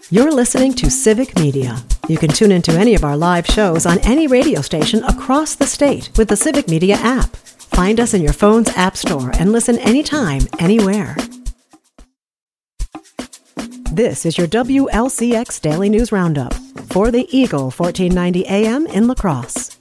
You're listening to Civic Media. You can tune into any of our live shows on any radio station across the state with the Civic Media app. Find us in your phone's app store and listen anytime, anywhere. This is your WLCX Daily News Roundup for the Eagle 1490 AM in La Crosse.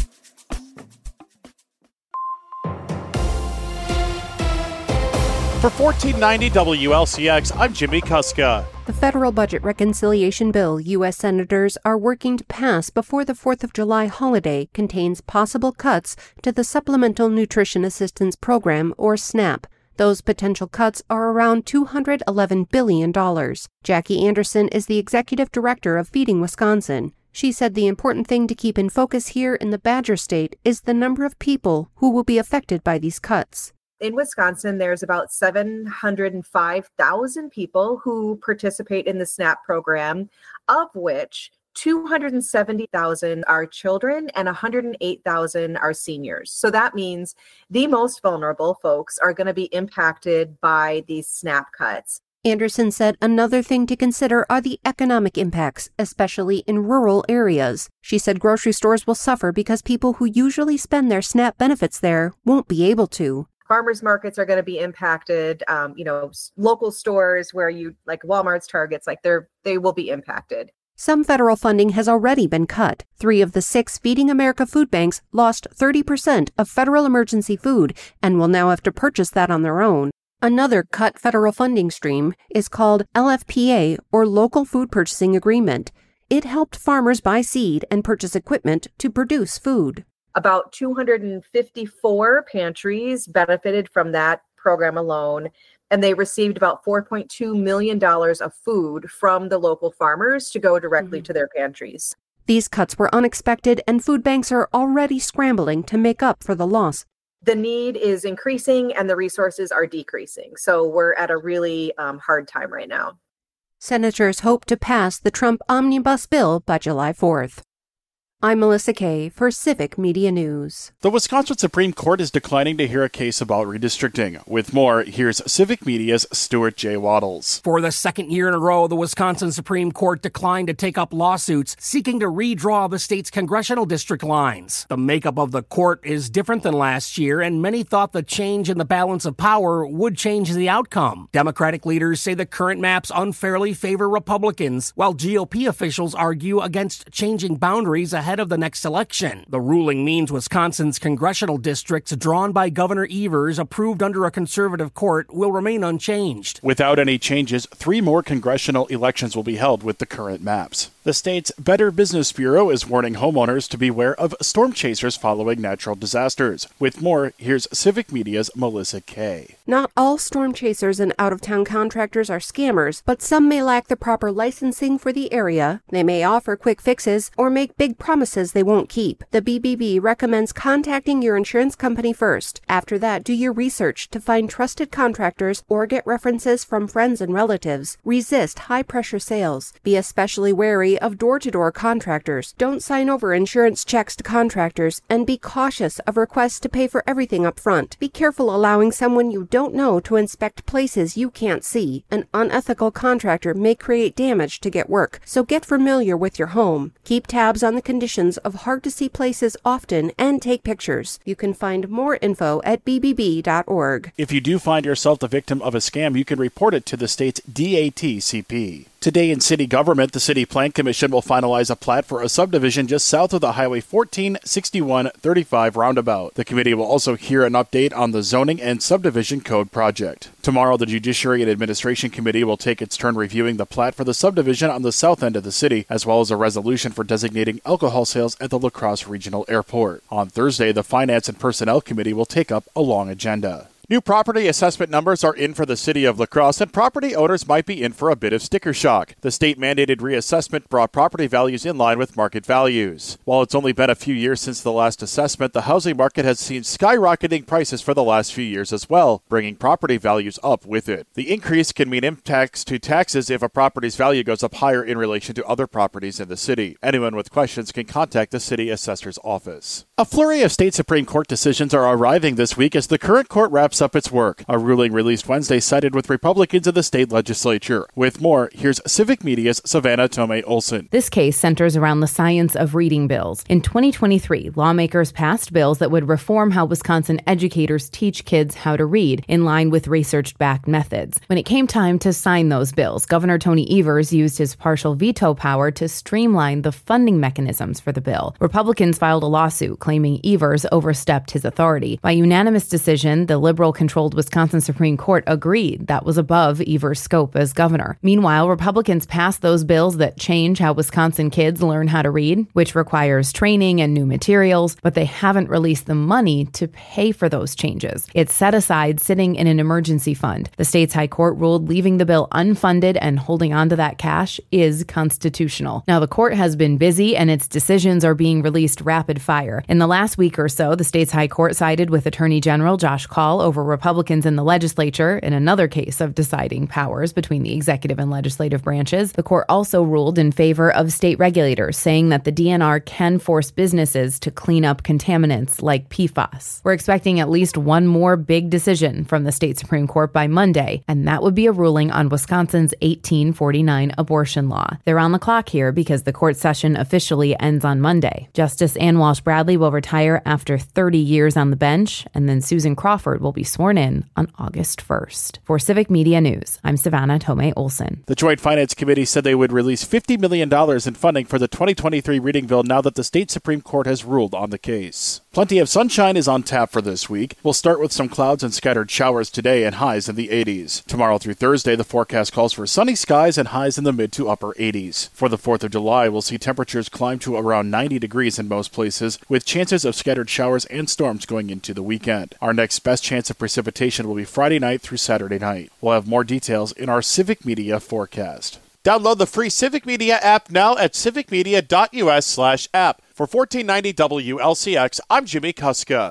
For 1490 WLCX, I'm Jimmy Kuska. The federal budget reconciliation bill U.S. senators are working to pass before the 4th of July holiday contains possible cuts to the Supplemental Nutrition Assistance Program, or SNAP. Those potential cuts are around $211 billion. Jackie Anderson is the executive director of Feeding Wisconsin. She said the important thing to keep in focus here in the Badger State is the number of people who will be affected by these cuts. In Wisconsin, there's about 705,000 people who participate in the SNAP program, of which 270,000 are children and 108,000 are seniors. So that means the most vulnerable folks are going to be impacted by these SNAP cuts. Anderson said another thing to consider are the economic impacts, especially in rural areas. She said grocery stores will suffer because people who usually spend their SNAP benefits there won't be able to. Farmers markets are going to be impacted. Local stores where like Walmart's, Targets, they will be impacted. Some federal funding has already been cut. 3 of the 6 Feeding America food banks lost 30% of federal emergency food and will now have to purchase that on their own. Another cut federal funding stream is called LFPA, or Local Food Purchasing Agreement. It helped farmers buy seed and purchase equipment to produce food. About 254 pantries benefited from that program alone, and they received about $4.2 million of food from the local farmers to go directly to their pantries. These cuts were unexpected, and food banks are already scrambling to make up for the loss. The need is increasing and the resources are decreasing, so we're at a really hard time right now. Senators hope to pass the Trump omnibus bill by July 4th. I'm Melissa Kay for Civic Media News. The Wisconsin Supreme Court is declining to hear a case about redistricting. With more, here's Civic Media's Stuart J. Waddles. For the second year in a row, the Wisconsin Supreme Court declined to take up lawsuits seeking to redraw the state's congressional district lines. The makeup of the court is different than last year, and many thought the change in the balance of power would change the outcome. Democratic leaders say the current maps unfairly favor Republicans, while GOP officials argue against changing boundaries ahead of the next election. The ruling means Wisconsin's congressional districts drawn by Governor Evers, approved under a conservative court, will remain unchanged. Without any changes, 3 more congressional elections will be held with the current maps. The state's Better Business Bureau is warning homeowners to beware of storm chasers following natural disasters. With more, here's Civic Media's Melissa Kay. Not all storm chasers and out-of-town contractors are scammers, but some may lack the proper licensing for the area. They may offer quick fixes or make big promises they won't keep. The BBB recommends contacting your insurance company first. After that, do your research to find trusted contractors or get references from friends and relatives. Resist high-pressure sales. Be especially wary of door-to-door contractors. Don't sign over insurance checks to contractors, and be cautious of requests to pay for everything up front. Be careful allowing someone you don't know to inspect places you can't see. An unethical contractor may create damage to get work, so get familiar with your home. Keep tabs on the conditions of hard-to-see places often and take pictures. You can find more info at bbb.org. If you do find yourself the victim of a scam, you can report it to the state's DATCP. Today in city government, the City Plan Commission will finalize a plat for a subdivision just south of the Highway 1461-35 roundabout. The committee will also hear an update on the zoning and subdivision code project. Tomorrow, the Judiciary and Administration Committee will take its turn reviewing the plat for the subdivision on the south end of the city, as well as a resolution for designating alcohol sales at the La Crosse Regional Airport. On Thursday, the Finance and Personnel Committee will take up a long agenda. New property assessment numbers are in for the city of La Crosse, and property owners might be in for a bit of sticker shock. The state-mandated reassessment brought property values in line with market values. While it's only been a few years since the last assessment, the housing market has seen skyrocketing prices for the last few years as well, bringing property values up with it. The increase can mean impacts to taxes if a property's value goes up higher in relation to other properties in the city. Anyone with questions can contact the city assessor's office. A flurry of state Supreme Court decisions are arriving this week as the current court wraps wraps up its work. A ruling released Wednesday sided with Republicans in the state legislature. With more, here's Civic Media's Savannah Tomei Olson. This case centers around the science of reading bills. In 2023, lawmakers passed bills that would reform how Wisconsin educators teach kids how to read, in line with research-backed methods. When it came time to sign those bills, Governor Tony Evers used his partial veto power to streamline the funding mechanisms for the bill. Republicans filed a lawsuit claiming Evers overstepped his authority. By unanimous decision, the liberal-controlled Wisconsin Supreme Court agreed that was above Evers' scope as governor. Meanwhile, Republicans passed those bills that change how Wisconsin kids learn how to read, which requires training and new materials, but they haven't released the money to pay for those changes. It's set aside sitting in an emergency fund. The state's high court ruled leaving the bill unfunded and holding on to that cash is constitutional. Now, the court has been busy and its decisions are being released rapid fire. In the last week or so, the state's high court sided with Attorney General Josh Kaul over Republicans in the legislature in another case of deciding powers between the executive and legislative branches. The court also ruled in favor of state regulators, saying that the DNR can force businesses to clean up contaminants like PFAS. We're expecting at least one more big decision from the state Supreme Court by Monday, and that would be a ruling on Wisconsin's 1849 abortion law. They're on the clock here because the court session officially ends on Monday. Justice Ann Walsh Bradley will retire after 30 years on the bench, and then Susan Crawford will be sworn in on August 1st. For Civic Media News, I'm Savannah Tomei Olson. The Joint Finance Committee said they would release $50 million in funding for the 2023 reading bill now that the state Supreme Court has ruled on the case. Plenty of sunshine is on tap for this week. We'll start with some clouds and scattered showers today and highs in the 80s. Tomorrow through Thursday, the forecast calls for sunny skies and highs in the mid to upper 80s. For the 4th of July, we'll see temperatures climb to around 90 degrees in most places, with chances of scattered showers and storms going into the weekend. Our next best chance of precipitation will be Friday night through Saturday night. We'll have more details in our Civic Media forecast. Download the free Civic Media app now at civicmedia.us/app. For $14.90 WLCX, I'm Jimmy Kuska.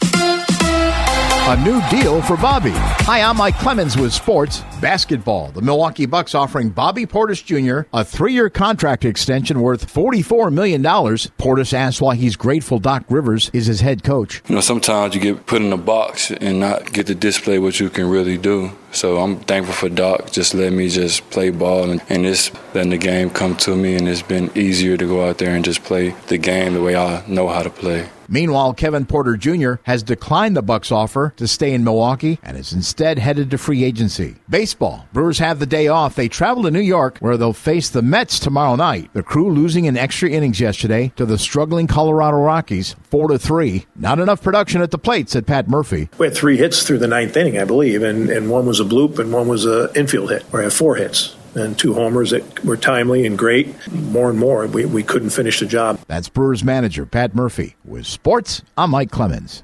A new deal for Bobby. Hi, I'm Mike Clemens with sports basketball. The Milwaukee Bucks offering Bobby Portis Jr. a 3-year contract extension worth $44 million. Portis asks why he's grateful Doc Rivers is his head coach. You know, sometimes you get put in a box and not get to display what you can really do. So I'm thankful for Doc. Just let me just play ball and just letting the game come to me. And it's been easier to go out there and just play the game the way I know how to play. Meanwhile, Kevin Porter Jr. has declined the Bucks' offer to stay in Milwaukee and is instead headed to free agency. Baseball. Brewers have the day off. They travel to New York, where they'll face the Mets tomorrow night. The Crew losing in extra innings yesterday to the struggling Colorado Rockies, 4-3. Not enough production at the plate, said Pat Murphy. We had 3 hits through the 9th inning, I believe, and one was a bloop and one was an infield hit. We had 4 hits. And 2 homers that were timely and great. More and more, we couldn't finish the job. That's Brewers manager Pat Murphy. With sports, I'm Mike Clemens.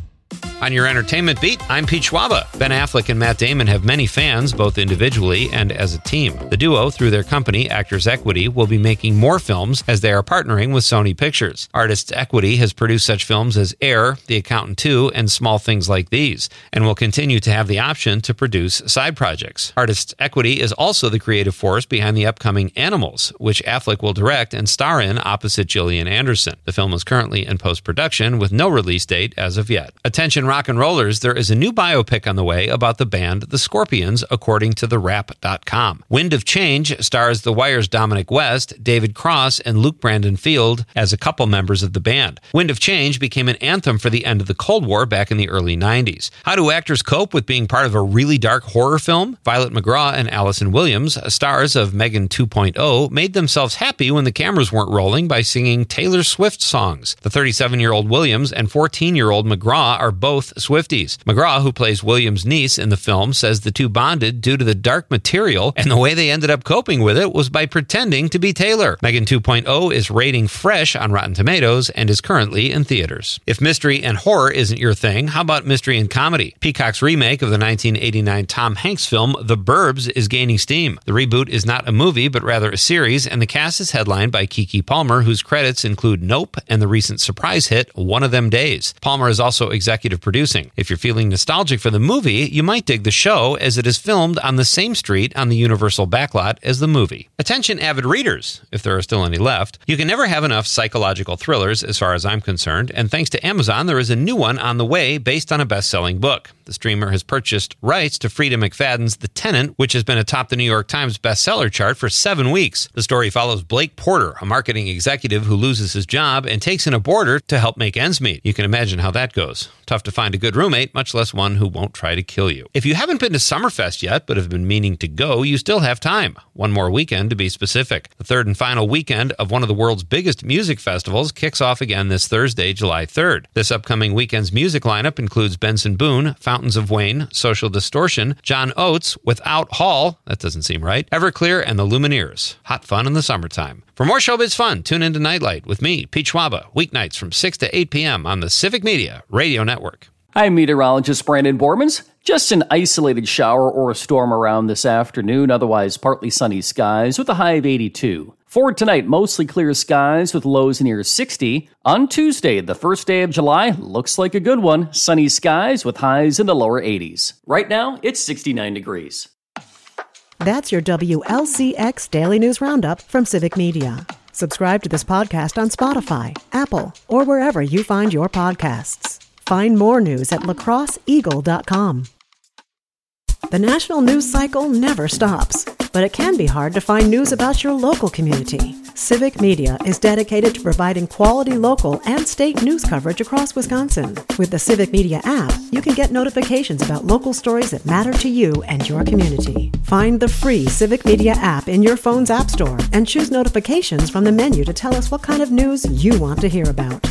On your entertainment beat, I'm Pete Schwaba. Ben Affleck and Matt Damon have many fans, both individually and as a team. The duo, through their company, Actors Equity, will be making more films as they are partnering with Sony Pictures. Artists Equity has produced such films as Air, The Accountant 2, and Small Things Like These, and will continue to have the option to produce side projects. Artists Equity is also the creative force behind the upcoming Animals, which Affleck will direct and star in opposite Gillian Anderson. The film is currently in post-production with no release date as of yet. Attention rock and rollers, there is a new biopic on the way about the band The Scorpions, according to TheWrap.com. Wind of Change stars The Wire's Dominic West, David Cross, and Luke Brandon Field as a couple members of the band. Wind of Change became an anthem for the end of the Cold War back in the early 90s. How do actors cope with being part of a really dark horror film? Violet McGraw and Allison Williams, stars of Megan 2.0, made themselves happy when the cameras weren't rolling by singing Taylor Swift songs. The 37-year-old Williams and 14-year-old McGraw are both Swifties. McGraw, who plays Williams' niece in the film, says the two bonded due to the dark material, and the way they ended up coping with it was by pretending to be Taylor. Megan 2.0 is rating fresh on Rotten Tomatoes and is currently in theaters. If mystery and horror isn't your thing, how about mystery and comedy? Peacock's remake of the 1989 Tom Hanks film The Burbs is gaining steam. The reboot is not a movie, but rather a series, and the cast is headlined by Keke Palmer, whose credits include Nope and the recent surprise hit One of Them Days. Palmer is also executive producer producing. If you're feeling nostalgic for the movie, you might dig the show as it is filmed on the same street on the Universal backlot as the movie. Attention avid readers, if there are still any left. You can never have enough psychological thrillers as far as I'm concerned, and thanks to Amazon, there is a new one on the way based on a best-selling book. The streamer has purchased rights to Frida McFadden's The Tenant, which has been atop the New York Times bestseller chart for 7 weeks. The story follows Blake Porter, a marketing executive who loses his job and takes in a boarder to help make ends meet. You can imagine how that goes. Tough to find a good roommate, much less one who won't try to kill you. If you haven't been to Summerfest yet, but have been meaning to go, you still have time. One more weekend to be specific. The third and final weekend of one of the world's biggest music festivals kicks off again this Thursday, July 3rd. This upcoming weekend's music lineup includes Benson Boone, Fountains of Wayne, Social Distortion, John Oates, Without Hall, that doesn't seem right, Everclear, and the Lumineers. Hot fun in the summertime. For more showbiz fun, tune into Nightlight with me, Pete Schwaba, weeknights from 6 to 8 p.m. on the Civic Media Radio Network. I'm meteorologist Brandon Bormans. Just an isolated shower or a storm around this afternoon, otherwise partly sunny skies with a high of 82. For tonight, mostly clear skies with lows near 60. On Tuesday, the first day of July, looks like a good one. Sunny skies with highs in the lower 80s. Right now, it's 69 degrees. That's your WLCX Daily News Roundup from Civic Media. Subscribe to this podcast on Spotify, Apple, or wherever you find your podcasts. Find more news at lacrosseeagle.com. The national news cycle never stops, but it can be hard to find news about your local community. Civic Media is dedicated to providing quality local and state news coverage across Wisconsin. With the Civic Media app, you can get notifications about local stories that matter to you and your community. Find the free Civic Media app in your phone's app store and choose notifications from the menu to tell us what kind of news you want to hear about.